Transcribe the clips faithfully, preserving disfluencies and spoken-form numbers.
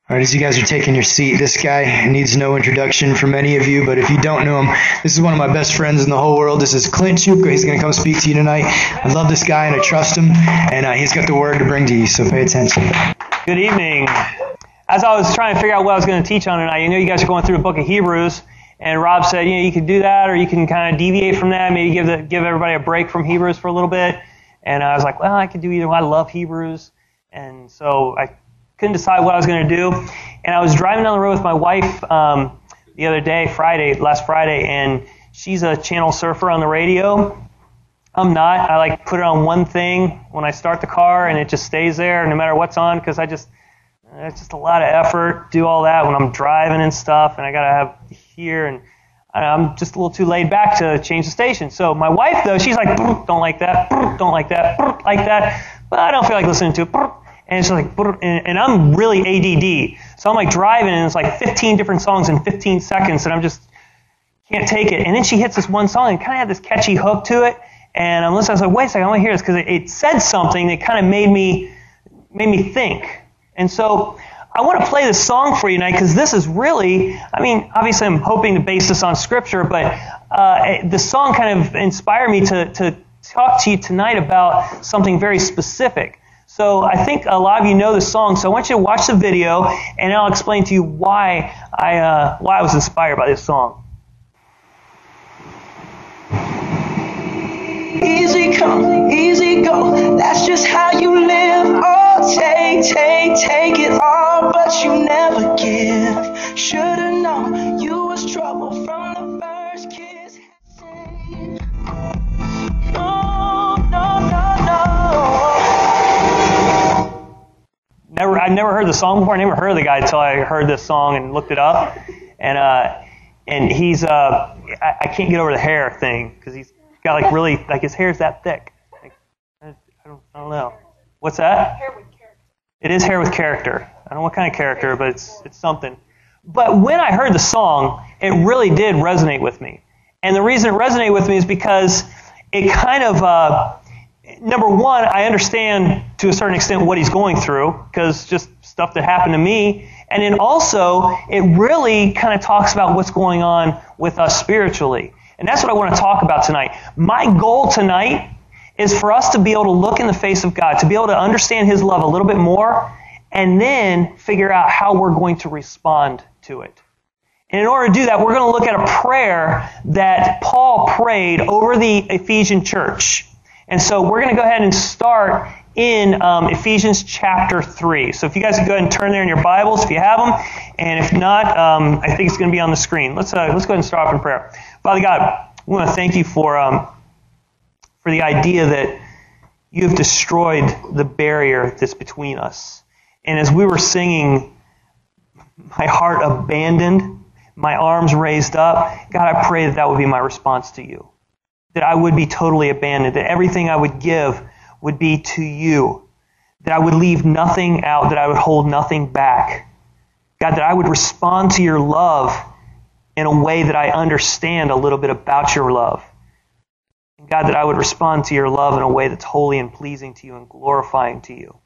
All right, as you guys are taking your seat, this guy needs no introduction for many of you, but if you don't know him, this is one of my best friends in the whole world. This is Clint Chupka. He's going to come speak to you tonight. I love this guy and I trust him, and uh, he's got the word to bring to you, so pay attention. Good evening. As I was trying to figure out what I was going to teach on tonight, you know you guys are going through the book of Hebrews, and Rob said, you know, you can do that, or you can kind of deviate from that, maybe give the, give everybody a break from Hebrews for a little bit. And I was like, well, I could do either one. I love Hebrews, and so I couldn't decide what I was going to do. And I was driving down the road with my wife um, the other day, Friday, last Friday, and she's a channel surfer on the radio. I'm not. I like put it on one thing when I start the car, and it just stays there no matter what's on, because I just, it's just a lot of effort, do all that when I'm driving and stuff, and I got to have here, and I'm just a little too laid back to change the station. So my wife, though, she's like, don't like that, don't like that, like that, but I don't feel like listening to it. And it's like, and I'm really A D D. So I'm like driving, and it's like fifteen different songs in fifteen seconds, and I'm just can't take it. And then she hits this one song, and kind of had this catchy hook to it. And I'm listening, I was like, wait a second, I want to hear this, because it, it said something that kind of made me made me think. And so I want to play this song for you tonight, because this is really, I mean, obviously I'm hoping to base this on Scripture, but uh, the song kind of inspired me to, to talk to you tonight about something very specific. So I think a lot of you know the song, so I want you to watch the video, and I'll explain to you why I uh, why I was inspired by this song. Easy come, easy go, that's just how you live. Oh, take, take, take it all, but you never give. Should've known you was trouble from the first kiss. No, no, no, no. Never, I've never heard the song before. I never heard of the guy until I heard this song and looked it up. And uh, and he's, uh, I, I can't get over the hair thing, because he's got like really, like his hair's that thick. Like, I, I, don't, I don't know. What's that? Hair with character. It is hair with character. I don't know what kind of character, but it's it's something. But when I heard the song, it really did resonate with me. And the reason it resonated with me is because it kind of, uh, number one, I understand to a certain extent what he's going through, because just stuff that happened to me. And then also, it really kind of talks about what's going on with us spiritually. And that's what I want to talk about tonight. My goal tonight is for us to be able to look in the face of God, to be able to understand His love a little bit more, and then figure out how we're going to respond to it. And in order to do that, we're going to look at a prayer that Paul prayed over the Ephesian church. And so we're going to go ahead and start in um, Ephesians chapter three. So if you guys could go ahead and turn there in your Bibles, if you have them, and if not, um, I think it's going to be on the screen. Let's uh, let's go ahead and start off in prayer. Father God, we want to thank you for um, for the idea that you have destroyed the barrier that's between us. And as we were singing, my heart abandoned, my arms raised up, God, I pray that that would be my response to you. That I would be totally abandoned, that everything I would give would be to you, that I would leave nothing out, that I would hold nothing back. God, that I would respond to your love in a way that I understand a little bit about your love. And God, that I would respond to your love in a way that's holy and pleasing to you and glorifying to you.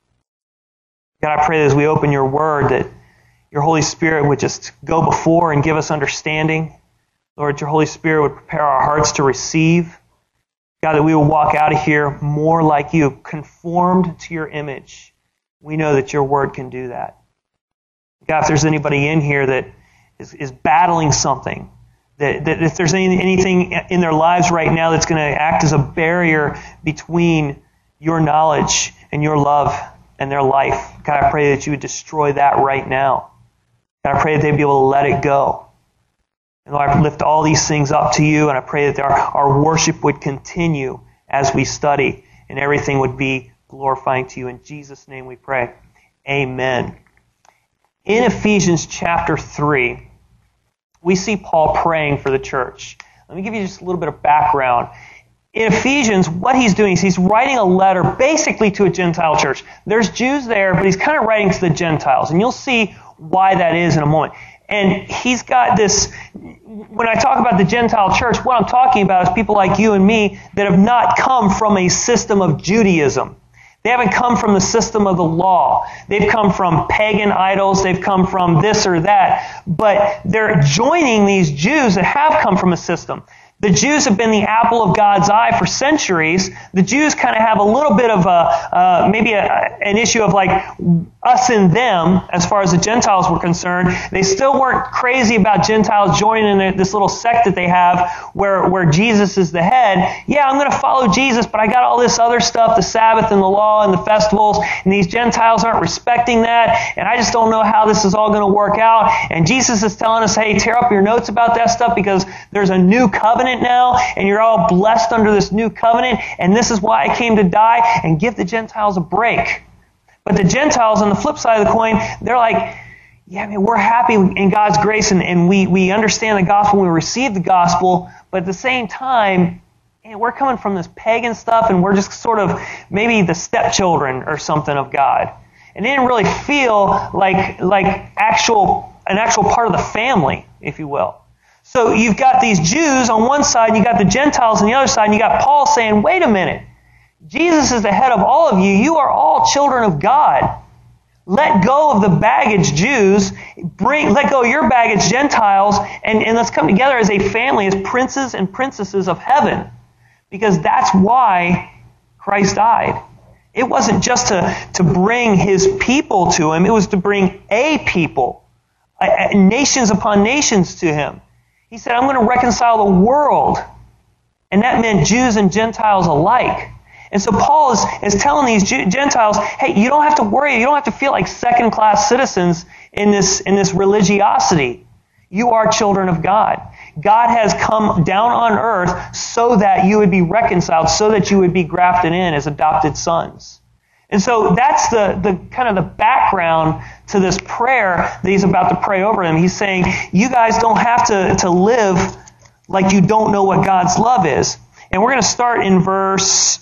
God, I pray that as we open your word, that your Holy Spirit would just go before and give us understanding. Lord, your Holy Spirit would prepare our hearts to receive. God, that we will walk out of here more like you, conformed to your image. We know that your word can do that. God, if there's anybody in here that is, is battling something, that, that if there's any, anything in their lives right now that's going to act as a barrier between your knowledge and your love and their life, God, I pray that you would destroy that right now. God, I pray that they'd be able to let it go. And Lord, I lift all these things up to you, and I pray that our, our worship would continue as we study, and everything would be glorifying to you. In Jesus' name we pray. Amen. In Ephesians chapter three, we see Paul praying for the church. Let me give you just a little bit of background. In Ephesians, what he's doing is he's writing a letter basically to a Gentile church. There's Jews there, but he's kind of writing to the Gentiles, and you'll see why that is in a moment. And he's got this, when I talk about the Gentile church, what I'm talking about is people like you and me that have not come from a system of Judaism. They haven't come from the system of the law. They've come from pagan idols. They've come from this or that. But they're joining these Jews that have come from a system. The Jews have been the apple of God's eye for centuries. The Jews kind of have a little bit of a, uh, maybe a, an issue of like us and them as far as the Gentiles were concerned. They still weren't crazy about Gentiles joining in this little sect that they have where, where Jesus is the head. Yeah, I'm going to follow Jesus, but I got all this other stuff, the Sabbath and the law and the festivals, and these Gentiles aren't respecting that, and I just don't know how this is all going to work out. And Jesus is telling us, hey, tear up your notes about that stuff because there's a new covenant now, and you're all blessed under this new covenant, and this is why I came to die, and give the Gentiles a break. But the Gentiles, on the flip side of the coin, they're like, yeah, I mean, we're happy in God's grace, and, and we, we understand the gospel, we receive the gospel, but at the same time, man, we're coming from this pagan stuff, and we're just sort of maybe the stepchildren or something of God. And they didn't really feel like like actual an actual part of the family, if you will. So you've got these Jews on one side, and you got the Gentiles on the other side, and you got Paul saying, wait a minute, Jesus is the head of all of you. You are all children of God. Let go of the baggage, Jews. Bring, let go of your baggage, Gentiles, and, and let's come together as a family, as princes and princesses of heaven. Because that's why Christ died. It wasn't just to, to bring his people to him. It was to bring a people, a, a, nations upon nations to him. He said, I'm going to reconcile the world. And that meant Jews and Gentiles alike. And so Paul is, is telling these Gentiles, hey, you don't have to worry. You don't have to feel like second-class citizens in this, in this religiosity. You are children of God. God has come down on earth so that you would be reconciled, so that you would be grafted in as adopted sons. And so that's the, the kind of the background to this prayer that he's about to pray over them. He's saying, you guys don't have to, to live like you don't know what God's love is. And we're going to start in verse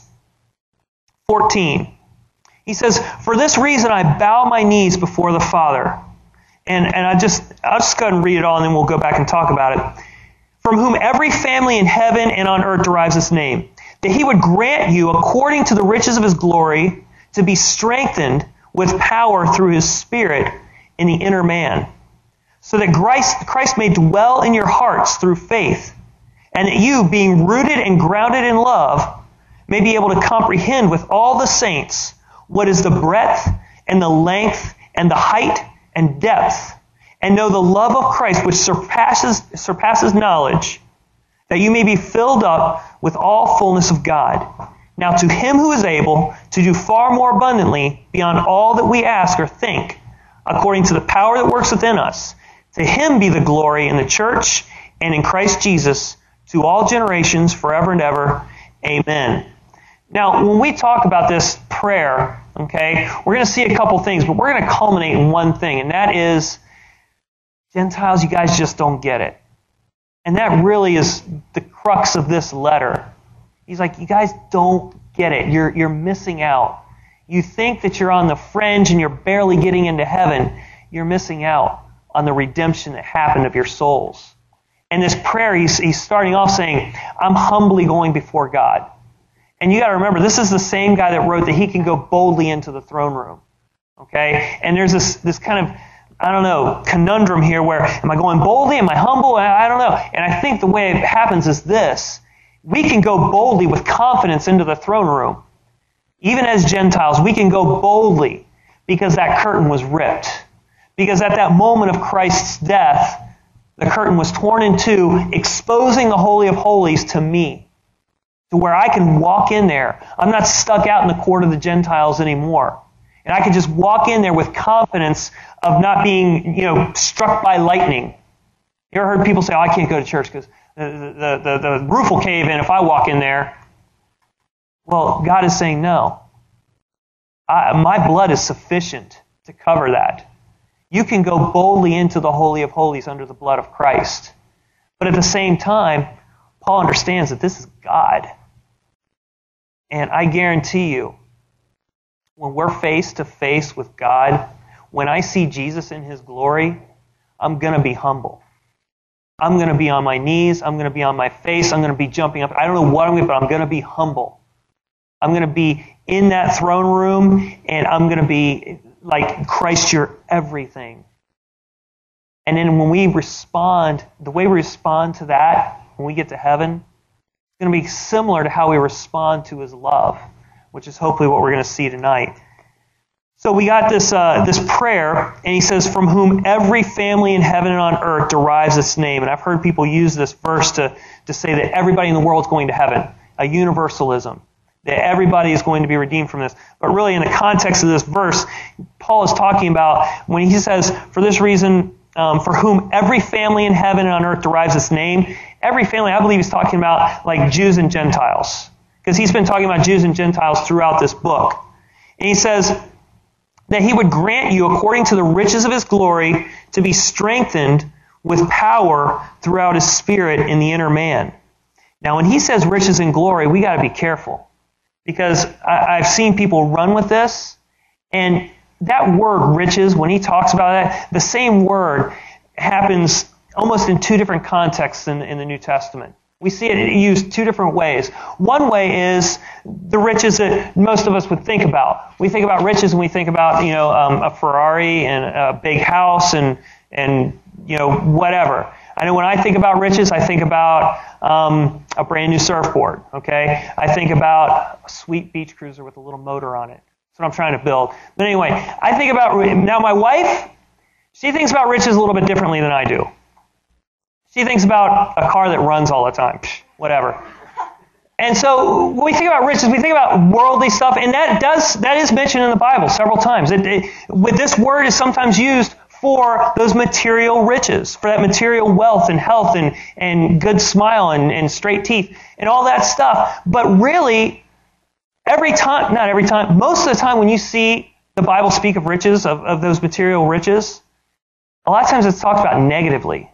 fourteen. He says, for this reason I bow my knees before the Father. And, and I just, I'll just go ahead and read it all, and then we'll go back and talk about it. From whom every family in heaven and on earth derives its name, that he would grant you, according to the riches of his glory, to be strengthened with power through his Spirit in the inner man, so that Christ, Christ may dwell in your hearts through faith, and that you, being rooted and grounded in love, may be able to comprehend with all the saints what is the breadth and the length and the height and depth, and know the love of Christ which surpasses surpasses knowledge, that you may be filled up with all fullness of God. Now to him who is able to do far more abundantly beyond all that we ask or think, according to the power that works within us, to him be the glory in the church and in Christ Jesus to all generations forever and ever. Amen. Now, when we talk about this prayer, okay, we're going to see a couple things, but we're going to culminate in one thing, and that is, Gentiles, you guys just don't get it. And that really is the crux of this letter. He's like, you guys don't get it. You're, you're missing out. You think that you're on the fringe and you're barely getting into heaven. You're missing out on the redemption that happened of your souls. And this prayer, he's, he's starting off saying, I'm humbly going before God. And you got to remember, this is the same guy that wrote that he can go boldly into the throne room. Okay? And there's this, this kind of, I don't know, conundrum here where, am I going boldly? Am I humble? I don't know. And I think the way it happens is this. We can go boldly with confidence into the throne room. Even as Gentiles, we can go boldly because that curtain was ripped. Because at that moment of Christ's death, the curtain was torn in two, exposing the Holy of Holies to me. To where I can walk in there. I'm not stuck out in the court of the Gentiles anymore. And I can just walk in there with confidence of not being, you know, struck by lightning. You ever heard people say, oh, I can't go to church because the, the, the, the roof will cave in if I walk in there? Well, God is saying, no. I, my blood is sufficient to cover that. You can go boldly into the Holy of Holies under the blood of Christ. But at the same time, Paul understands that this is God. And I guarantee you, when we're face to face with God, when I see Jesus in his glory, I'm going to be humble. I'm going to be on my knees. I'm going to be on my face. I'm going to be jumping up. I don't know what I'm going to do, but I'm going to be humble. I'm going to be in that throne room, and I'm going to be like Christ, your everything. And then when we respond, the way we respond to that, when we get to heaven, it's going to be similar to how we respond to his love, which is hopefully what we're going to see tonight. So we got this uh, this prayer, and he says, from whom every family in heaven and on earth derives its name. And I've heard people use this verse to, to say that everybody in the world is going to heaven, a universalism, that everybody is going to be redeemed from this. But really, in the context of this verse, Paul is talking about when he says, for this reason, um, for whom every family in heaven and on earth derives its name. Every family, I believe he's talking about like Jews and Gentiles, because he's been talking about Jews and Gentiles throughout this book. And he says that he would grant you, according to the riches of his glory, to be strengthened with power throughout his Spirit in the inner man. Now, when he says riches and glory, we got to be careful, because I, I've seen people run with this, and that word riches, when he talks about that, the same word happens almost in two different contexts in, in the New Testament. We see it used two different ways. One way is the riches that most of us would think about. We think about riches and we think about, you know, um, a Ferrari and a big house and, and, you know, whatever. I know when I think about riches, I think about um, a brand new surfboard, okay? I think about a sweet beach cruiser with a little motor on it. That's what I'm trying to build. But anyway, I think about, now my wife, she thinks about riches a little bit differently than I do. She thinks about a car that runs all the time. Psh, whatever. And so when we think about riches, we think about worldly stuff, and that does that is mentioned in the Bible several times. It, it, with this word is sometimes used for those material riches, for that material wealth and health and, and good smile and, and straight teeth and all that stuff. But really, every time, not every time, most of the time when you see the Bible speak of riches, of, of those material riches, a lot of times it's talked about negatively.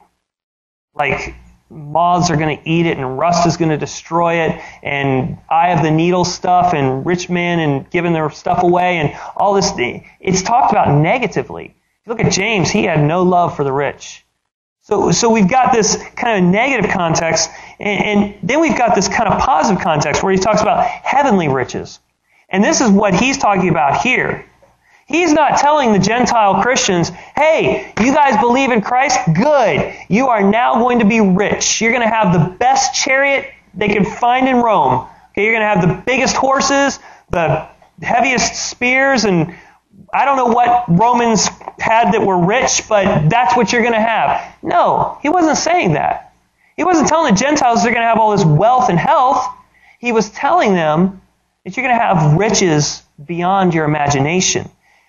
Like moths are going to eat it and rust is going to destroy it and eye of the needle stuff and rich men and giving their stuff away and all this. It's talked about negatively. If you look at James, he had no love for the rich. So, so we've got this kind of negative context, and, and then we've got this kind of positive context where he talks about heavenly riches. And this is what he's talking about here. He's not telling the Gentile Christians, hey, you guys believe in Christ? Good. You are now going to be rich. You're going to have the best chariot they can find in Rome. Okay, you're going to have the biggest horses, the heaviest spears, and I don't know what Romans had that were rich, but that's what you're going to have. No, he wasn't saying that. He wasn't telling the Gentiles they're going to have all this wealth and health. He was telling them that you're going to have riches beyond your imagination.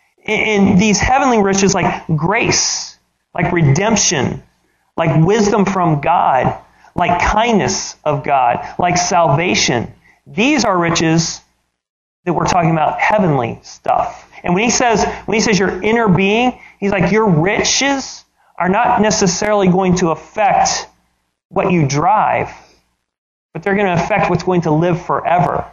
In these heavenly riches like grace, like redemption, like wisdom from God, like kindness of God, like salvation. These are riches that we're talking about, heavenly stuff. And when he says, when he says your inner being, he's like, your riches are not necessarily going to affect what you drive, but they're going to affect what's going to live forever.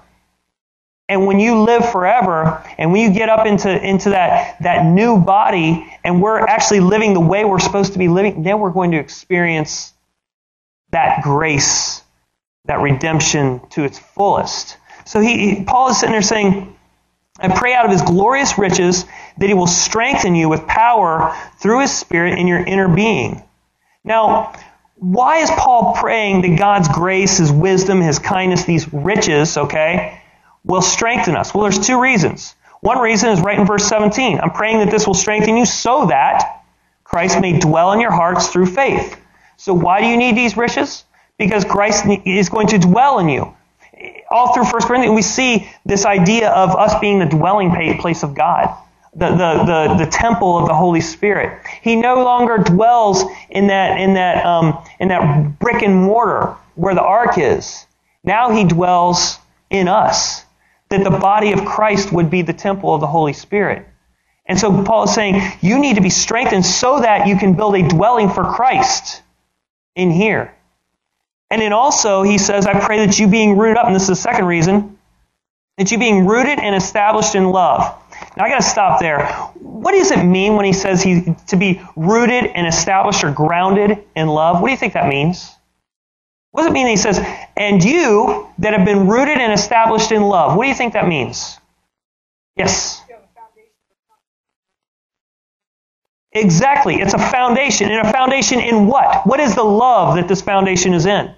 And when you live forever, and when you get up into, into that, that new body, and we're actually living the way we're supposed to be living, then we're going to experience that grace, that redemption to its fullest. So he, he, Paul is sitting there saying, I pray out of his glorious riches that he will strengthen you with power through his Spirit in your inner being. Now, why is Paul praying that God's grace, his wisdom, his kindness, these riches, okay, will strengthen us? Well, there's two reasons. One reason is right in verse seventeen. I'm praying that this will strengthen you so that Christ may dwell in your hearts through faith. So why do you need these riches? Because Christ is going to dwell in you. All through First Corinthians, we see this idea of us being the dwelling place of God, the, the, the, the temple of the Holy Spirit. He no longer dwells in that, in that, um, in that brick and mortar where the ark is. Now he dwells in us. That the body of Christ would be the temple of the Holy Spirit. And so Paul is saying, you need to be strengthened so that you can build a dwelling for Christ in here. And then also, he says, I pray that you being rooted up, and this is the second reason, that you being rooted and established in love. Now I got to stop there. What does it mean when he says he to be rooted and established or grounded in love? What do you think that means? What does it mean that he says, and you that have been rooted and established in love? What do you think that means? Yes. Exactly. It's a foundation. And a foundation in what? What is the love that this foundation is in?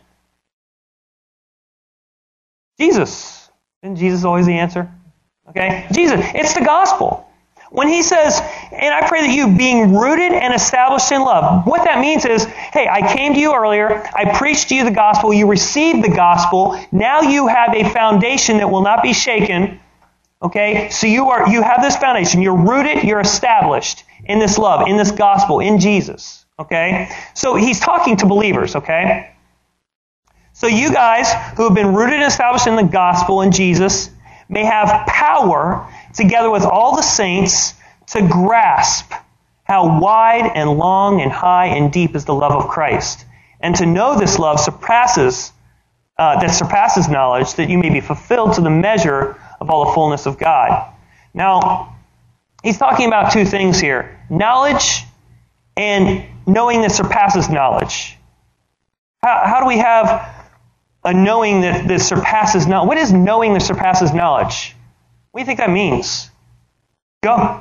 Jesus. Isn't Jesus always the answer? Okay? Jesus. It's the gospel. When he says, and I pray that you, being rooted and established in love, what that means is, hey, I came to you earlier, I preached to you the gospel, you received the gospel, now you have a foundation that will not be shaken. Okay? So you are you have this foundation. You're rooted, you're established in this love, in this gospel, in Jesus. Okay? So he's talking to believers, okay? So you guys who have been rooted and established in the gospel in Jesus may have power together with all the saints to grasp how wide and long and high and deep is the love of Christ, and to know this love surpasses uh, that surpasses knowledge, that you may be fulfilled to the measure of all the fullness of God. Now, he's talking about two things here: knowledge and knowing that surpasses knowledge. How, how do we have a knowing that, that surpasses knowledge? What is knowing that surpasses knowledge? What do you think that means? Go.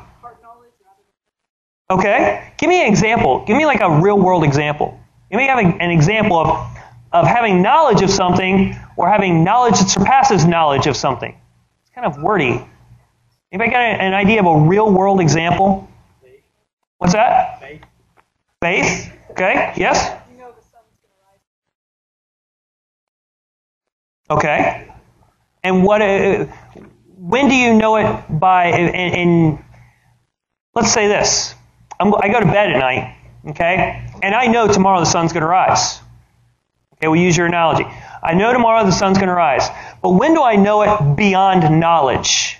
Okay. Give me an example. Give me like a real world example. Give me having an example of, of having knowledge of something or having knowledge that surpasses knowledge of something. It's kind of wordy. Anybody got an idea of a real world example? What's that? Faith. Faith. Okay. Yes? Okay. And what? Uh, when do you know it by? And, and let's say this: I'm, I go to bed at night, okay, and I know tomorrow the sun's going to rise. Okay, we'll use your analogy. I know tomorrow the sun's going to rise, but when do I know it beyond knowledge?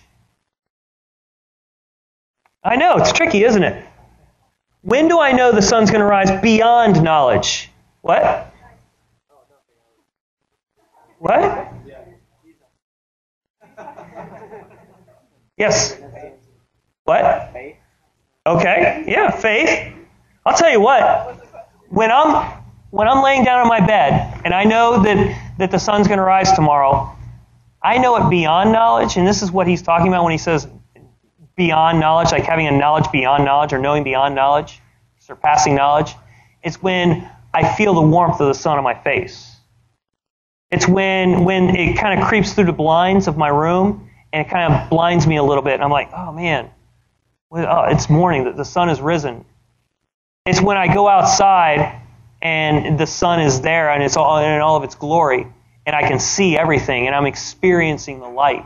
I know it's tricky, isn't it? When do I know the sun's going to rise beyond knowledge? What? What? Yes. What? Okay. Yeah, faith. I'll tell you what. When I'm when I'm laying down on my bed and I know that, that the sun's going to rise tomorrow, I know it beyond knowledge, and this is what he's talking about when he says beyond knowledge, like having a knowledge beyond knowledge or knowing beyond knowledge, surpassing knowledge. It's when I feel the warmth of the sun on my face. It's when when it kind of creeps through the blinds of my room and it kind of blinds me a little bit. And I'm like, oh man, oh, it's morning. The sun has risen. It's when I go outside and the sun is there and it's all in all of its glory and I can see everything and I'm experiencing the light.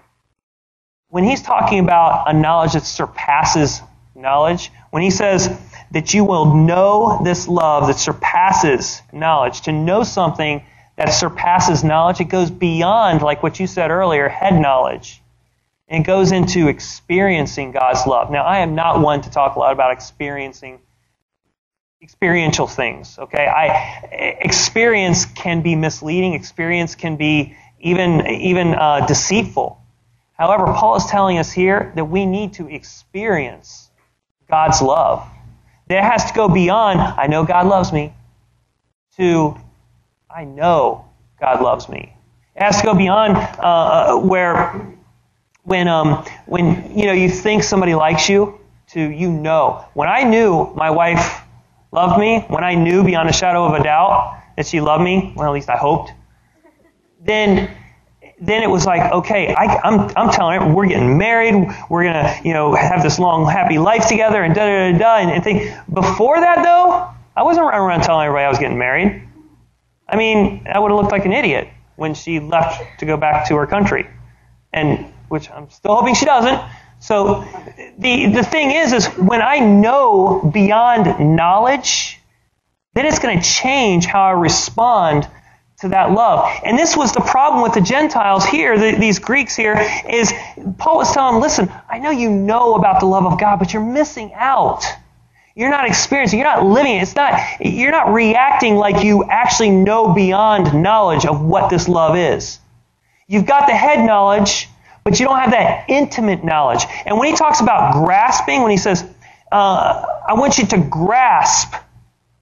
When he's talking about a knowledge that surpasses knowledge, when he says that you will know this love that surpasses knowledge, to know something that surpasses knowledge, it goes beyond, like what you said earlier, head knowledge. And it goes into experiencing God's love. Now, I am not one to talk a lot about experiencing experiential things, okay? I experience can be misleading. Experience can be even, even uh, deceitful. However, Paul is telling us here that we need to experience God's love. That it has to go beyond, I know God loves me, to I know God loves me. It has to go beyond uh, where when um, when you know you think somebody likes you, to you know. When I knew my wife loved me, when I knew beyond a shadow of a doubt that she loved me, well, at least I hoped, then then it was like, okay, I, I'm I'm telling her we're getting married, we're gonna you know have this long happy life together, and da da da da. And, and think before that though, I wasn't running around telling everybody I was getting married. I mean, I would have looked like an idiot when she left to go back to her country, and which I'm still hoping she doesn't. So the the thing is, is when I know beyond knowledge, then it's going to change how I respond to that love. And this was the problem with the Gentiles here, the, these Greeks here, is Paul was telling them, listen, I know you know about the love of God, but you're missing out. You're not experiencing, you're not living it. It's not, you're not reacting like you actually know beyond knowledge of what this love is. You've got the head knowledge, but you don't have that intimate knowledge. And when he talks about grasping, when he says, uh, I want you to grasp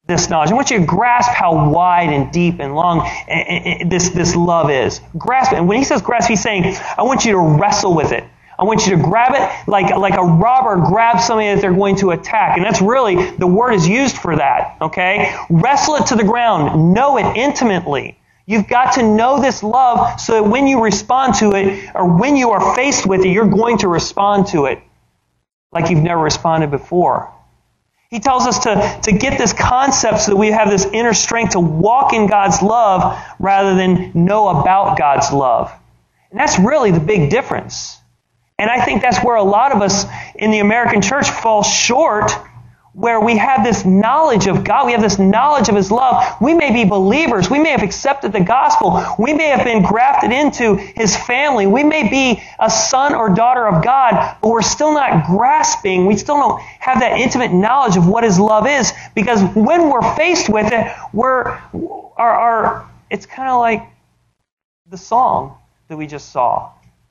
this knowledge. I want you to grasp how wide and deep and long this, this love is. Grasp it. And when he says grasp, he's saying, I want you to wrestle with it. I want you to grab it like, like a robber grabs something that they're going to attack. And that's really, the word is used for that, okay? Wrestle it to the ground. Know it intimately. You've got to know this love so that when you respond to it, or when you are faced with it, you're going to respond to it like you've never responded before. He tells us to, to get this concept so that we have this inner strength to walk in God's love rather than know about God's love. And that's really the big difference. And I think that's where a lot of us in the American church fall short, where we have this knowledge of God. We have this knowledge of His love. We may be believers. We may have accepted the gospel. We may have been grafted into His family. We may be a son or daughter of God, but we're still not grasping. We still don't have that intimate knowledge of what His love is, because when we're faced with it, we're, our, our, it's kind of like the song that we just saw.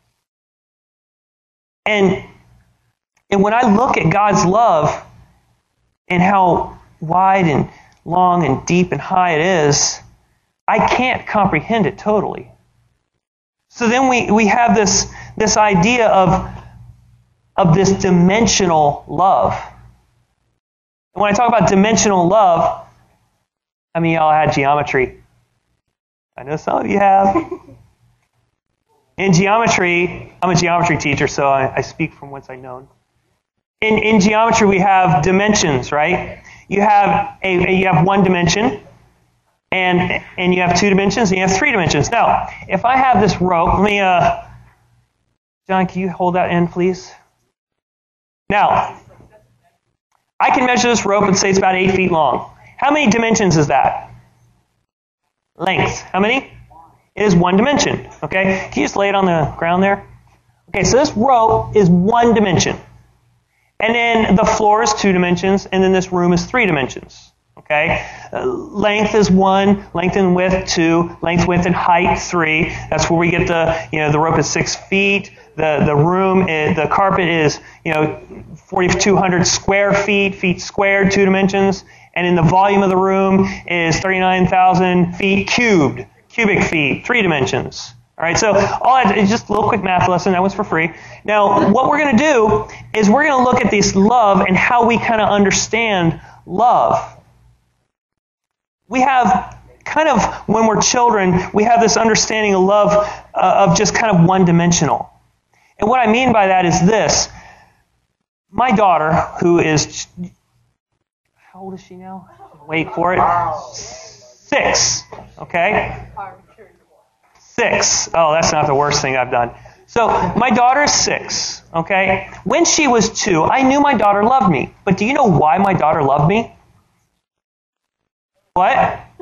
And, and when I look at God's love and how wide and long and deep and high it is, I can't comprehend it totally. So then we, we have this, this idea of, of this dimensional love. And when I talk about dimensional love, I mean, y'all had geometry. I know some of you have. In geometry, I'm a geometry teacher, so I, I speak from whence I know. In, in geometry, we have dimensions, right? You have a, a you have one dimension, and and you have two dimensions, and you have three dimensions. Now, if I have this rope, let me, uh, John, can you hold that end, please? Now, I can measure this rope and say it's about eight feet long. How many dimensions is that? Length. How many? It is one dimension. Okay? Can you just lay it on the ground there? Okay, so this rope is one dimension. And then the floor is two dimensions, and then this room is three dimensions. Okay? Uh, length is one, length and width two, length, width, and height three. That's where we get the, you know, the rope is six feet. The the room, is, the carpet is, you know, forty-two hundred square feet, feet squared, two dimensions. And in the volume of the room is thirty-nine thousand feet cubed, cubic feet, three dimensions. All right, so all that is just a little quick math lesson. That was for free. Now, what we're going to do is we're going to look at this love and how we kind of understand love. We have kind of, when we're children, we have this understanding of love uh, of just kind of one-dimensional. And what I mean by that is this. My daughter, who is, how old is she now? Wait for it. Six, okay? Six. Oh, that's not the worst thing I've done. So, my daughter is six, okay? When she was two, I knew my daughter loved me. But do you know why my daughter loved me? What?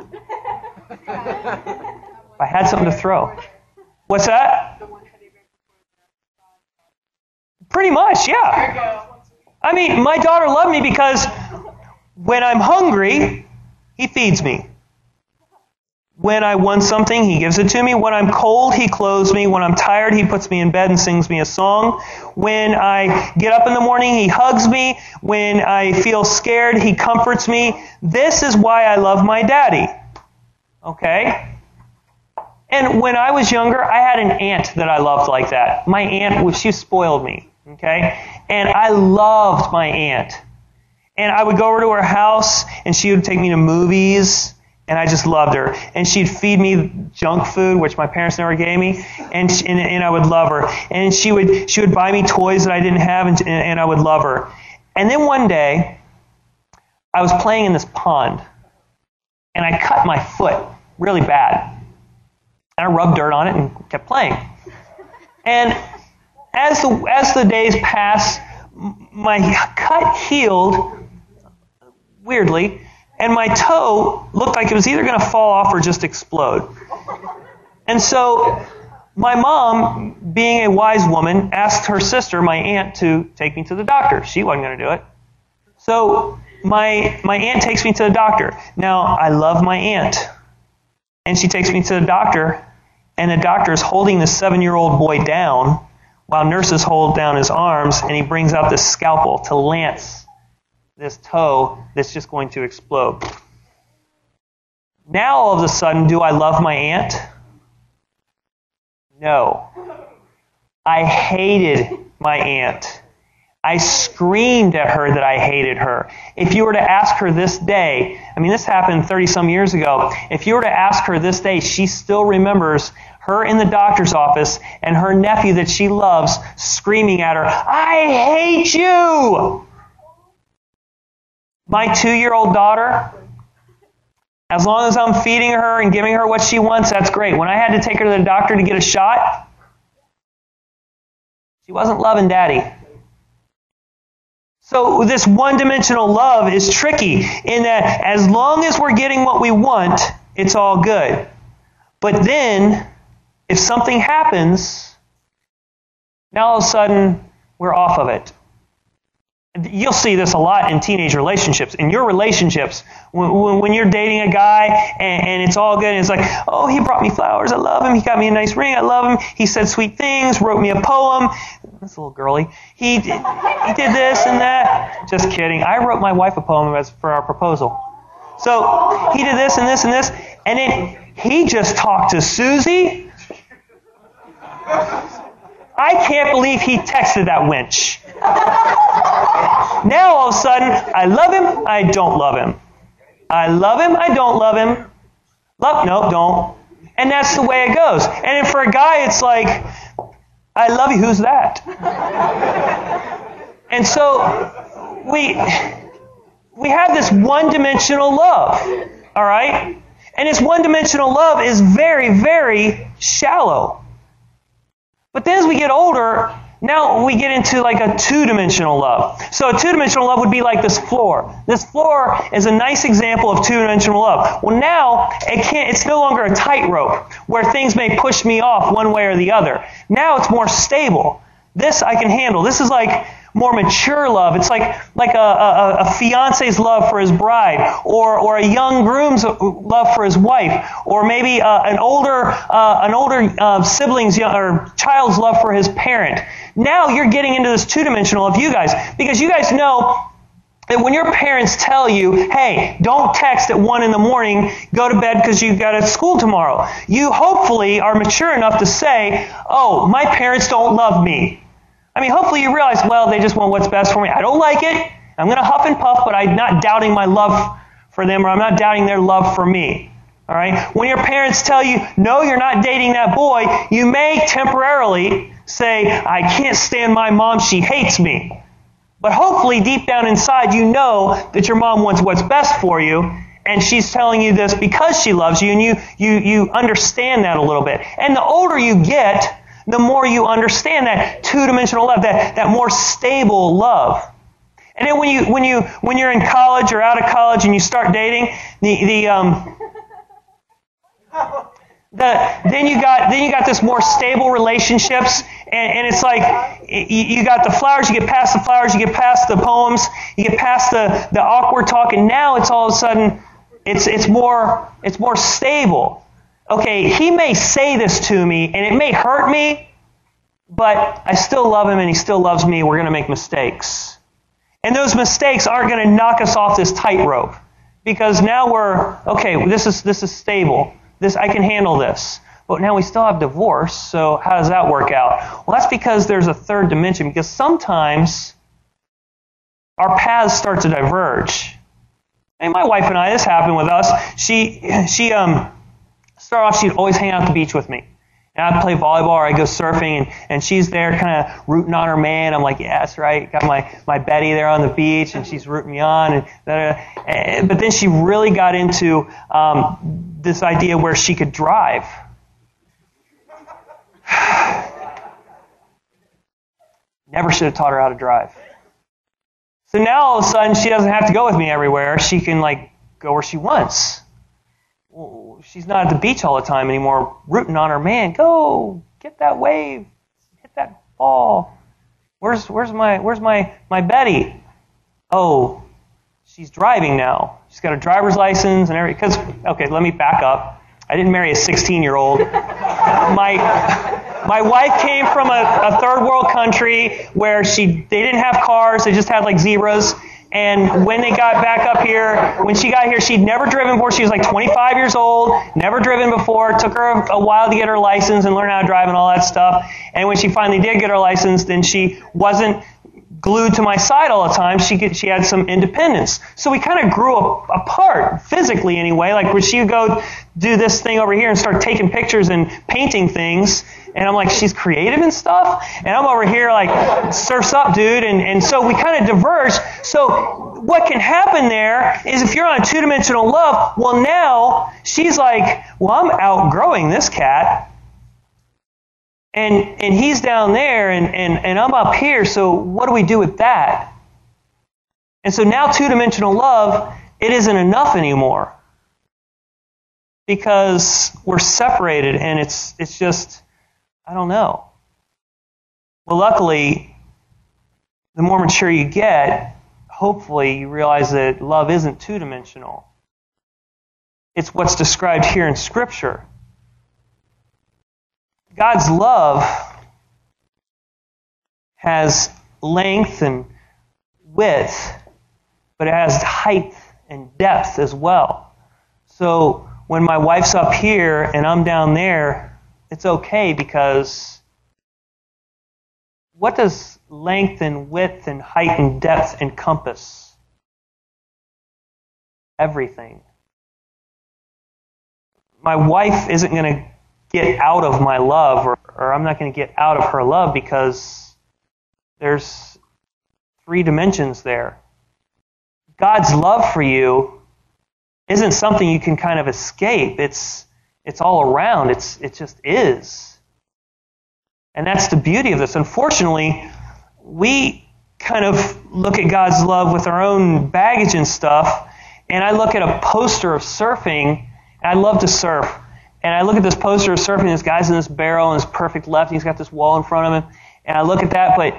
I had something to throw. What's that? Pretty much, yeah. I mean, my daughter loved me because when I'm hungry, he feeds me. When I want something, he gives it to me. When I'm cold, he clothes me. When I'm tired, he puts me in bed and sings me a song. When I get up in the morning, he hugs me. When I feel scared, he comforts me. This is why I love my daddy. Okay? And when I was younger, I had an aunt that I loved like that. My aunt, she spoiled me. Okay? And I loved my aunt. And I would go over to her house, and she would take me to movies. And I just loved her. And she'd feed me junk food, which my parents never gave me, and she, and, and I would love her. And she would she would buy me toys that I didn't have, and, and I would love her. And then one day, I was playing in this pond, and I cut my foot really bad. And I rubbed dirt on it and kept playing. And as the as the days passed, my cut healed weirdly. And my toe looked like it was either going to fall off or just explode. And so my mom, being a wise woman, asked her sister, my aunt, to take me to the doctor. She wasn't going to do it. So my my aunt takes me to the doctor. Now, I love my aunt. And she takes me to the doctor, and the doctor is holding this seven-year-old boy down while nurses hold down his arms, and he brings out this scalpel to lance this toe that's just going to explode. Now all of a sudden, do I love my aunt? No. I hated my aunt. I screamed at her that I hated her. If you were to ask her this day, I mean, this happened thirty-some years ago. If you were to ask her this day, she still remembers her in the doctor's office and her nephew that she loves screaming at her, I hate you! My two-year-old daughter, as long as I'm feeding her and giving her what she wants, that's great. When I had to take her to the doctor to get a shot, she wasn't loving Daddy. So this one-dimensional love is tricky in that as long as we're getting what we want, it's all good. But then, if something happens, now all of a sudden, we're off of it. You'll see this a lot in teenage relationships. In your relationships, when, when you're dating a guy and, and it's all good, and it's like, oh, he brought me flowers, I love him. He got me a nice ring, I love him. He said sweet things, wrote me a poem. That's a little girly. He did, he did this and that. Just kidding. I wrote my wife a poem as for our proposal. So he did this and this and this, and then he just talked to Susie. I can't believe he texted that wench. Now all of a sudden, I love him, I don't love him. I love him, I don't love him. Love, no, don't. And that's the way it goes. And then for a guy, it's like, I love you, who's that? And so, we, we have this one-dimensional love, all right? And this one-dimensional love is very, very shallow. But then as we get older, now we get into like a two-dimensional love. So a two-dimensional love would be like this floor. This floor is a nice example of two-dimensional love. Well, now it can't. It's no longer a tightrope where things may push me off one way or the other. Now it's more stable. This I can handle. This is like more mature love. It's like like a, a, a fiance's love for his bride, or or a young groom's love for his wife, or maybe uh, an older uh, an older uh, sibling's or child's love for his parent. Now you're getting into this two-dimensional of you guys, because you guys know that when your parents tell you, hey, don't text at one in the morning, go to bed because you've got a school tomorrow, you hopefully are mature enough to say, oh, my parents don't love me. I mean, hopefully you realize, well, they just want what's best for me. I don't like it. I'm going to huff and puff, but I'm not doubting my love for them, or I'm not doubting their love for me. All right? When your parents tell you, no, you're not dating that boy, you may temporarily say, I can't stand my mom, she hates me. But hopefully deep down inside you know that your mom wants what's best for you, and she's telling you this because she loves you, and you you you understand that a little bit. And the older you get, the more you understand that two-dimensional love, that, that more stable love. And then when you when you when you're in college or out of college and you start dating, the the um the then you got then you got this more stable relationships, and, and it's like you, you got the flowers, you get past the flowers, you get past the poems, you get past the, the awkward talk, and now it's all of a sudden it's it's more it's more stable. Okay, he may say this to me, and it may hurt me, but I still love him, and he still loves me. We're going to make mistakes. And those mistakes aren't going to knock us off this tightrope, because now we're, okay, this is this is stable. This I can handle this. But now we still have divorce, so how does that work out? Well, that's because there's a third dimension, because sometimes our paths start to diverge. And my wife and I, this happened with us. She, she, um... Start off, she'd always hang out at the beach with me. And I'd play volleyball or I'd go surfing, and, and she's there kind of rooting on her man. I'm like, yeah, that's right. Got my, my Betty there on the beach, and she's rooting me on. And, and But then she really got into um, this idea where she could drive. Never should have taught her how to drive. So now all of a sudden she doesn't have to go with me everywhere. She can like go where she wants. Well, she's not at the beach all the time anymore, rooting on her man. Go get that wave, hit that ball. Where's where's my where's my my Betty? Oh, she's driving now. She's got a driver's license and everything. Because okay, let me back up. I didn't marry a sixteen-year-old. My my wife came from a, a third world country where she they didn't have cars. They just had like zebras. And when they got back up here, when she got here, she'd never driven before. She was like twenty-five years old, never driven before. It took her a, a while to get her license and learn how to drive and all that stuff. And when she finally did get her license, then she wasn't glued to my side all the time. She could, she had some independence. So we kind of grew up, apart, physically anyway. Like when she would go do this thing over here and start taking pictures and painting things. And I'm like, she's creative and stuff. And I'm over here like, surf's up, dude. And, and so we kind of diverge. So what can happen there is if you're on a two-dimensional love, well, now she's like, well, I'm outgrowing this cat. And and he's down there, and, and, and I'm up here, so what do we do with that? And so now two-dimensional love, it isn't enough anymore. Because we're separated, and it's it's just, I don't know. Well, luckily, the more mature you get, hopefully you realize that love isn't two-dimensional. It's what's described here in Scripture. God's love has length and width, but it has height and depth as well. So when my wife's up here and I'm down there, it's okay because what does length and width and height and depth encompass? Everything. My wife isn't going to get out of my love, or, or I'm not going to get out of her love because there's three dimensions there. God's love for you isn't something you can kind of escape. It's it's all around. It's it just is. And that's the beauty of this. Unfortunately, we kind of look at God's love with our own baggage and stuff, and I look at a poster of surfing, and I love to surf. And I look at this poster of surfing, this guy's in this barrel and this perfect left, and he's got this wall in front of him. And I look at that, but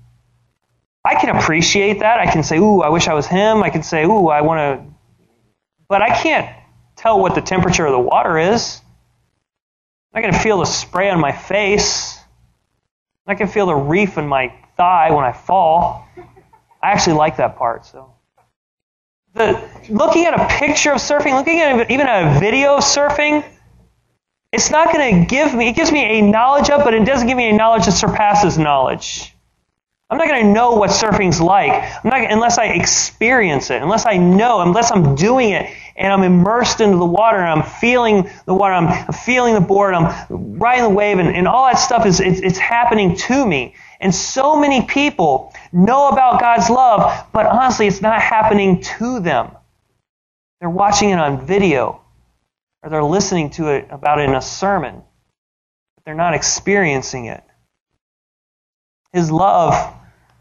I can appreciate that. I can say, ooh, I wish I was him. I can say, ooh, I want to... But I can't tell what the temperature of the water is. I'm not going to feel the spray on my face. I'm not going to feel the reef in my thigh when I fall. I actually like that part, so... The, looking at a picture of surfing, looking at even a video of surfing... It's not going to give me, it gives me a knowledge of, but it doesn't give me a knowledge that surpasses knowledge. I'm not going to know what surfing's like I'm not, unless I experience it, unless I know, unless I'm doing it and I'm immersed into the water and I'm feeling the water, I'm, I'm feeling the board, I'm riding the wave, and, and all that stuff is it's, it's happening to me. And so many people know about God's love, but honestly, it's not happening to them. They're watching it on video. Or they're listening to it about it in a sermon, but they're not experiencing it. His love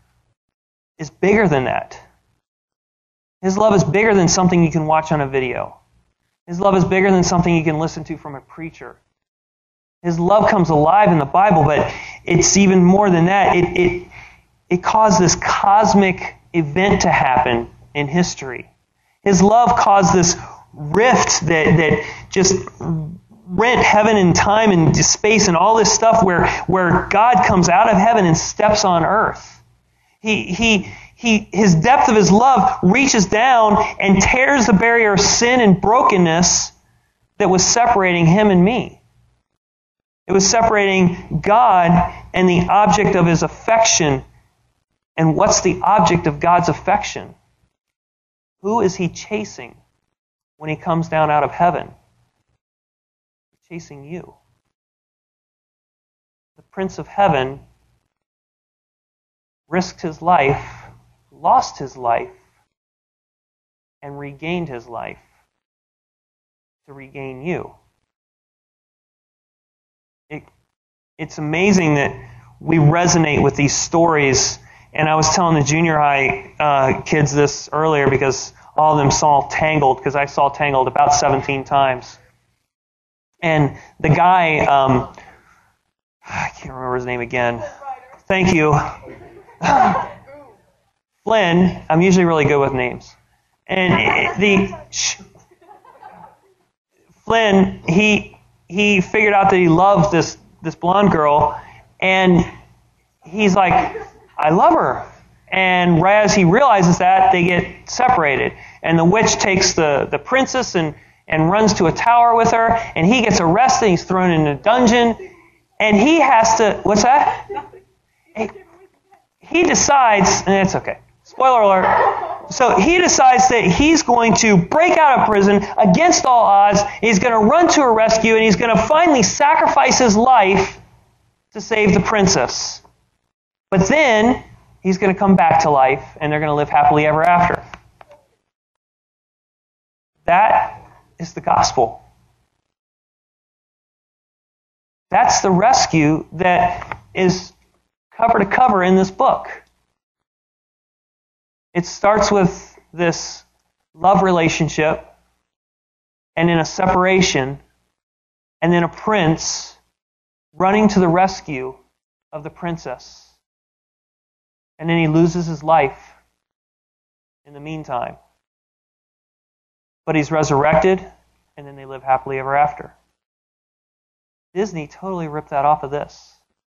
is bigger than that. His love is bigger than something you can watch on a video. His love is bigger than something you can listen to from a preacher. His love comes alive in the Bible, but it's even more than that. It it it caused this cosmic event to happen in history. His love caused this rift that, that just rent heaven and time and space and all this stuff where, where God comes out of heaven and steps on earth. He, he, he, his depth of his love reaches down and tears the barrier of sin and brokenness that was separating him and me. It was separating God and the object of his affection. And what's the object of God's affection? Who is he chasing when he comes down out of heaven? He's chasing you. The Prince of Heaven risked his life, lost his life, and regained his life to regain you. It, it's amazing that we resonate with these stories. And I was telling the junior high uh, kids this earlier because all of them saw Tangled, because I saw Tangled about seventeen times. And the guy, um, I can't remember his name again. Thank you. Flynn, I'm usually really good with names. And the Flynn, he he figured out that he loved this, this blonde girl, and he's like, I love her. And right as he realizes that, they get separated. And the witch takes the, the princess and, and runs to a tower with her, and he gets arrested, he's thrown in a dungeon, and he has to, what's that? He, he decides, and it's okay, spoiler alert, so he decides that he's going to break out of prison against all odds, he's going to run to a rescue, and he's going to finally sacrifice his life to save the princess. But then, he's going to come back to life, and they're going to live happily ever after. That is the gospel. That's the rescue that is cover to cover in this book. It starts with this love relationship, and then a separation, and then a prince running to the rescue of the princess. And then he loses his life in the meantime. But he's resurrected, and then they live happily ever after. Disney totally ripped that off of this.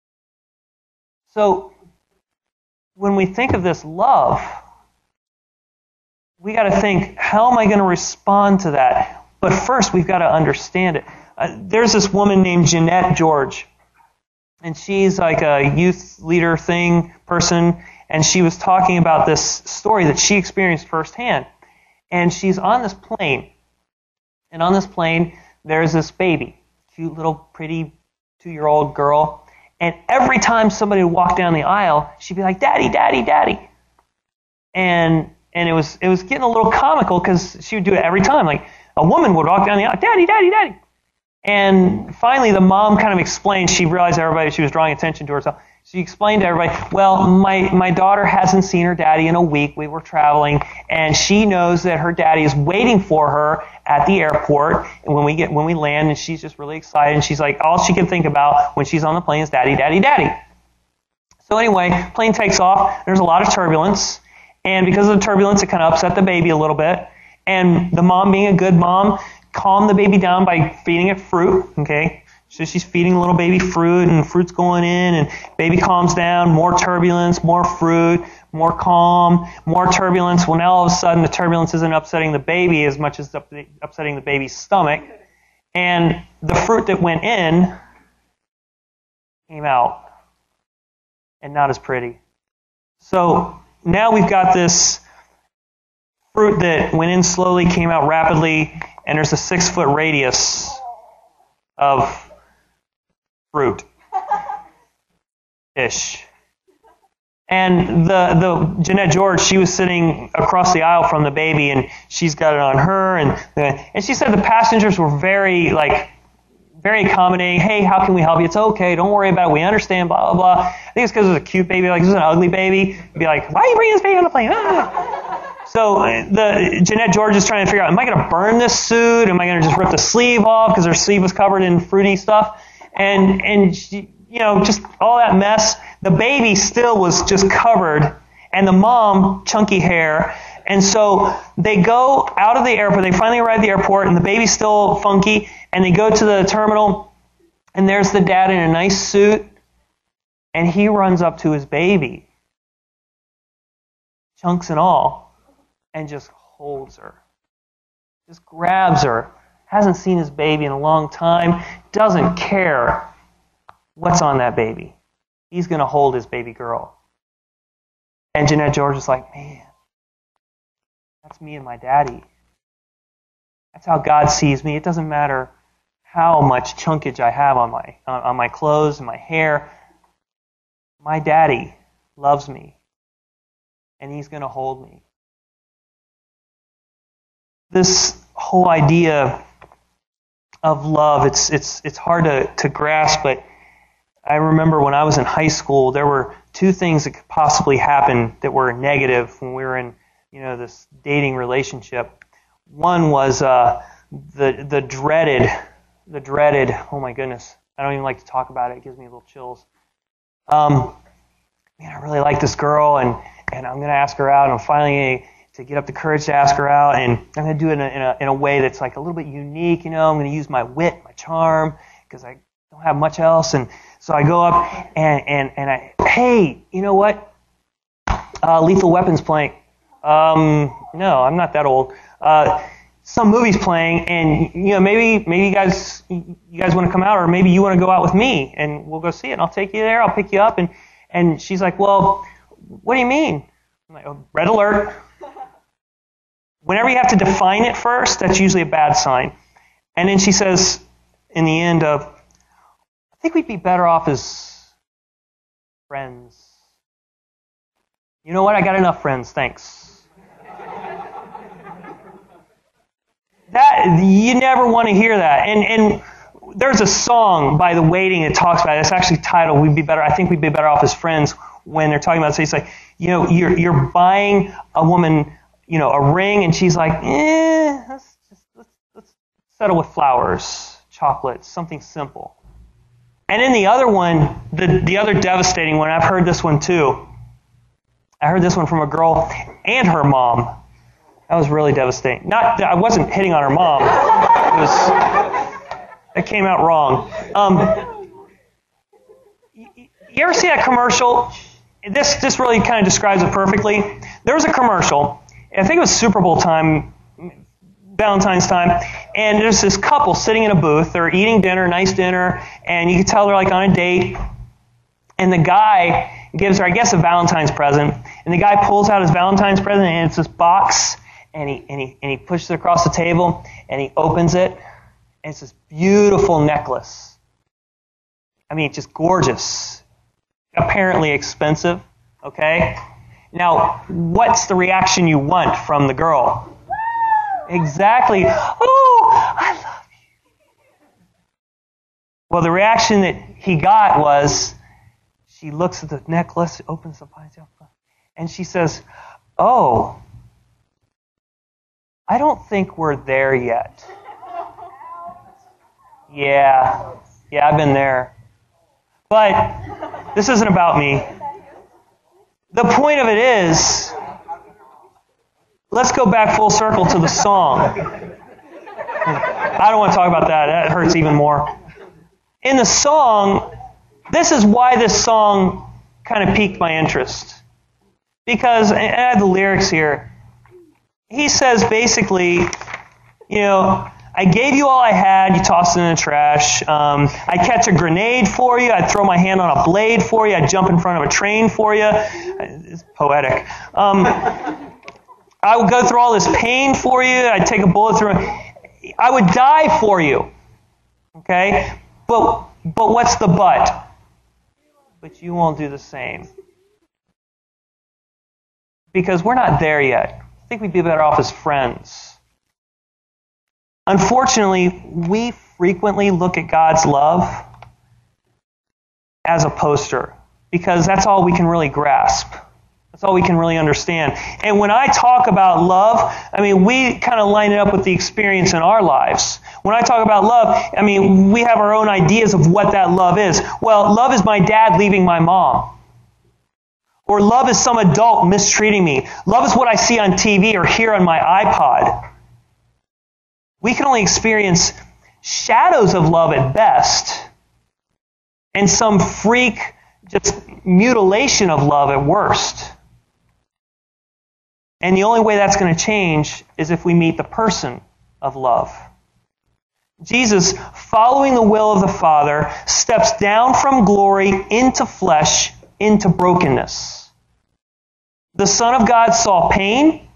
So, when we think of this love, we got to think, how am I going to respond to that? But first, we've got to understand it. Uh, there's this woman named Jeanette George, and she's like a youth leader thing person, and she was talking about this story that she experienced firsthand. And she's on this plane, and on this plane, there's this baby, cute little pretty two-year-old girl, and every time somebody would walk down the aisle, she'd be like, "Daddy, Daddy, Daddy," and and it was it was getting a little comical because she would do it every time. Like a woman would walk down the aisle, "Daddy, Daddy, Daddy," and finally the mom kind of explained. She realized everybody she was drawing attention to herself. She explained to everybody, well, my, my daughter hasn't seen her daddy in a week. We were traveling, and she knows that her daddy is waiting for her at the airport and when we get when we land, and she's just really excited. And she's like, all she can think about when she's on the plane is daddy, daddy, daddy. So anyway, plane takes off. There's a lot of turbulence, and because of the turbulence, it kind of upset the baby a little bit. And the mom, being a good mom, calmed the baby down by feeding it fruit, okay? So she's feeding little baby fruit, and fruit's going in, and baby calms down, more turbulence, more fruit, more calm, more turbulence. Well, now all of a sudden the turbulence isn't upsetting the baby as much as upsetting the baby's stomach. And the fruit that went in came out, and not as pretty. So now we've got this fruit that went in slowly, came out rapidly, and there's a six-foot radius of fruit ish. And the the Jeanette George, she was sitting across the aisle from the baby, and she's got it on her, and the, and she said the passengers were very like very accommodating. Hey, how can we help you? It's okay, don't worry about it. We understand. Blah blah blah. I think it's because it was a cute baby. Like, this is an ugly baby. You'd be like, why are you bringing this baby on the plane? Ah. So the Jeanette George is trying to figure out, am I going to burn this suit? Am I going to just rip the sleeve off because her sleeve was covered in fruity stuff? And, and she, you know, just all that mess. The baby still was just covered, and the mom, chunky hair. And so they go out of the airport. They finally arrive at the airport, and the baby's still funky. And they go to the terminal, and there's the dad in a nice suit. And he runs up to his baby, chunks and all, and just holds her. Just grabs her. Hasn't seen his baby in a long time. Doesn't care what's on that baby. He's going to hold his baby girl. And Jeanette George is like, man, that's me and my daddy. That's how God sees me. It doesn't matter how much chunkage I have on my on my clothes and my hair. My daddy loves me, and he's going to hold me. This whole idea of love, it's it's it's hard to, to grasp, but I remember when I was in high school, there were two things that could possibly happen that were negative when we were in, you know, this dating relationship. One was uh, the the dreaded, the dreaded, oh my goodness, I don't even like to talk about it, it gives me a little chills. Um, man, I really like this girl, and, and I'm going to ask her out, and I'm finally going to get up the courage to ask her out, and I'm going to do it in a, in a, in a way that's like a little bit unique, you know, I'm going to use my wit, my charm, because I don't have much else, and so I go up, and, and, and I, hey, you know what, Uh, Lethal Weapon's playing. Um, no, I'm not that old. Uh, some movie's playing, and you know maybe maybe you guys you guys want to come out, or maybe you want to go out with me, and we'll go see it. And I'll take you there. I'll pick you up. And and she's like, well, what do you mean? I'm like, oh, red alert. Whenever you have to define it first, that's usually a bad sign. And then she says, in the end of, I think we'd be better off as friends. You know what? I got enough friends, thanks. That you never want to hear that. And and there's a song by The Waiting that talks about it. It's actually titled "We'd Be Better." I think we'd be better off as friends. When they're talking about it, so it's like, you know, you're you're buying a woman, you know, a ring, and she's like, eh, let's just let's, let's settle with flowers, chocolates, something simple. And then the other one, the the other devastating one, I've heard this one too. I heard this one from a girl and her mom. That was really devastating. Not, I wasn't hitting on her mom. It was, it came out wrong. Um, you, you ever see that commercial? This this really kind of describes it perfectly. There was a commercial. I think it was Super Bowl time, Valentine's time, and there's this couple sitting in a booth. They're eating dinner, nice dinner, and you can tell they're like on a date. And the guy gives her, I guess, a Valentine's present. And the guy pulls out his Valentine's present, and it's this box. And he, and he and he pushes it across the table, and he opens it, and it's this beautiful necklace. I mean, just gorgeous. Apparently expensive, okay? Now, what's the reaction you want from the girl? Exactly. Oh, I love you. Well, the reaction that he got was, she looks at the necklace, opens the ponytail, and she says, oh, I don't think we're there yet. Yeah, yeah, I've been there. But this isn't about me. The point of it is, let's go back full circle to the song. I don't want to talk about that. That hurts even more. In the song, this is why this song kind of piqued my interest. Because, and I have the lyrics here. He says basically, you know, I gave you all I had, you tossed it in the trash. Um, I'd catch a grenade for you. I'd throw my hand on a blade for you. I'd jump in front of a train for you. It's poetic. Um, I would go through all this pain for you. I'd take a bullet through it. I would die for you. Okay? But, but what's the but? But you won't do the same. Because we're not there yet. I think we'd be better off as friends. Unfortunately, we frequently look at God's love as a poster, because that's all we can really grasp. That's all we can really understand. And when I talk about love, I mean, we kind of line it up with the experience in our lives. When I talk about love, I mean, we have our own ideas of what that love is. Well, love is my dad leaving my mom. Or love is some adult mistreating me. Love is what I see on T V or hear on my iPod. We can only experience shadows of love at best, and some freak, just mutilation of love at worst. And the only way that's going to change is if we meet the person of love. Jesus, following the will of the Father, steps down from glory into flesh, into brokenness. The Son of God saw pain,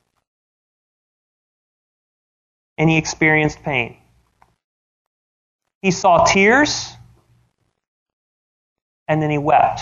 and he experienced pain. He saw tears, and then he wept.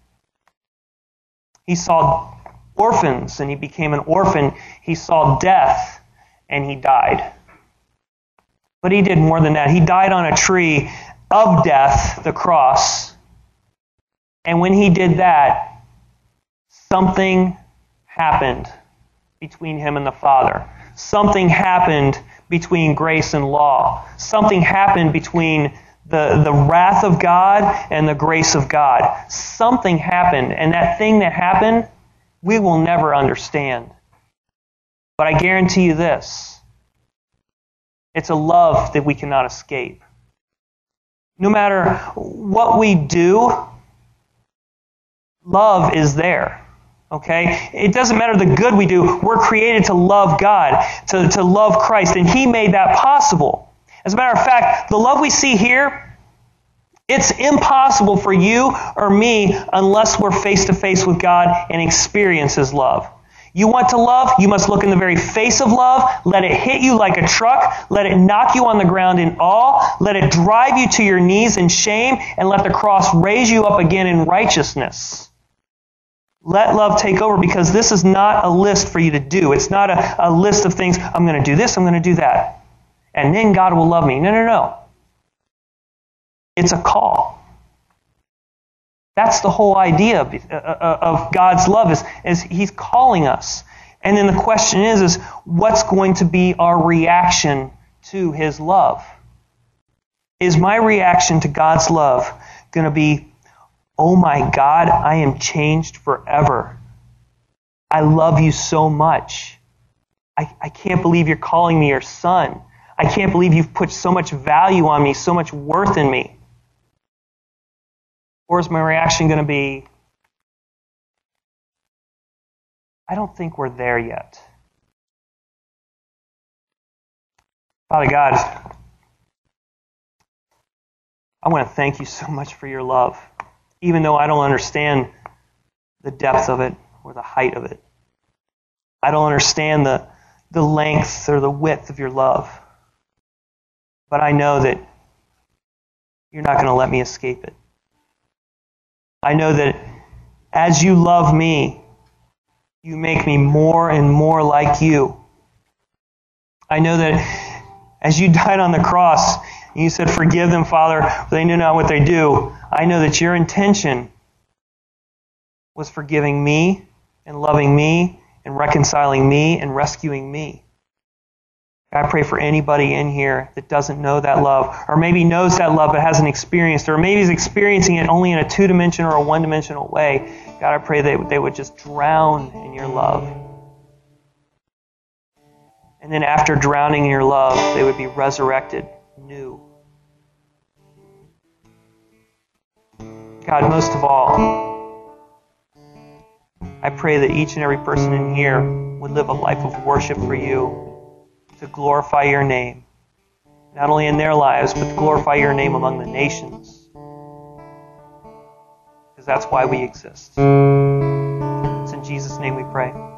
He saw orphans, and he became an orphan. He saw death, and he died. But he did more than that. He died on a tree of death, the cross. And when he did that, something happened between him and the Father. Something happened between grace and law. Something happened between the, the wrath of God and the grace of God. Something happened, and that thing that happened, we will never understand. But I guarantee you this. It's a love that we cannot escape. No matter what we do, love is there. Okay? It doesn't matter the good we do. We're created to love God, to, to love Christ, and He made that possible. As a matter of fact, the love we see here, it's impossible for you or me unless we're face to face with God and experience His love. You want to love, you must look in the very face of love, let it hit you like a truck, let it knock you on the ground in awe, let it drive you to your knees in shame, and let the cross raise you up again in righteousness. Let love take over, because this is not a list for you to do. It's not a, a list of things, I'm going to do this, I'm going to do that, and then God will love me. No, no, no. It's a call. That's the whole idea of, of God's love, is, is He's calling us. And then the question is, is what's going to be our reaction to His love? Is my reaction to God's love going to be, oh my God, I am changed forever. I love you so much. I, I can't believe you're calling me your son. I can't believe you've put so much value on me, so much worth in me. Or is my reaction going to be, I don't think we're there yet. Father God, I want to thank you so much for your love, even though I don't understand the depth of it or the height of it. I don't understand the, the length or the width of your love. But I know that you're not going to let me escape it. I know that as you love me, you make me more and more like you. I know that as you died on the cross, and you said, forgive them, Father, for they know not what they do. I know that your intention was forgiving me and loving me and reconciling me and rescuing me. I pray for anybody in here that doesn't know that love, or maybe knows that love but hasn't experienced it, or maybe is experiencing it only in a two-dimensional or a one-dimensional way. God, I pray that they would just drown in your love. And then after drowning in your love, they would be resurrected new. God, most of all, I pray that each and every person in here would live a life of worship for you, to glorify your name, not only in their lives, but to glorify your name among the nations. Because that's why we exist. It's in Jesus' name we pray.